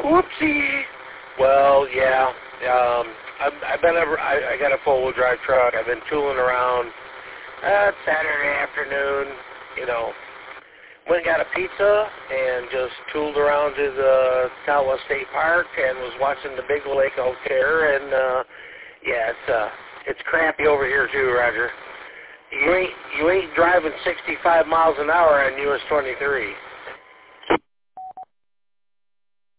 Whoopsie. Well, yeah. I got a four-wheel drive truck. I've been tooling around. Saturday afternoon, went and got a pizza and just tooled around to the Southwest State Park and was watching the big lake out there. And it's crappy over here too, Roger. You ain't driving 65 miles an hour on US 23.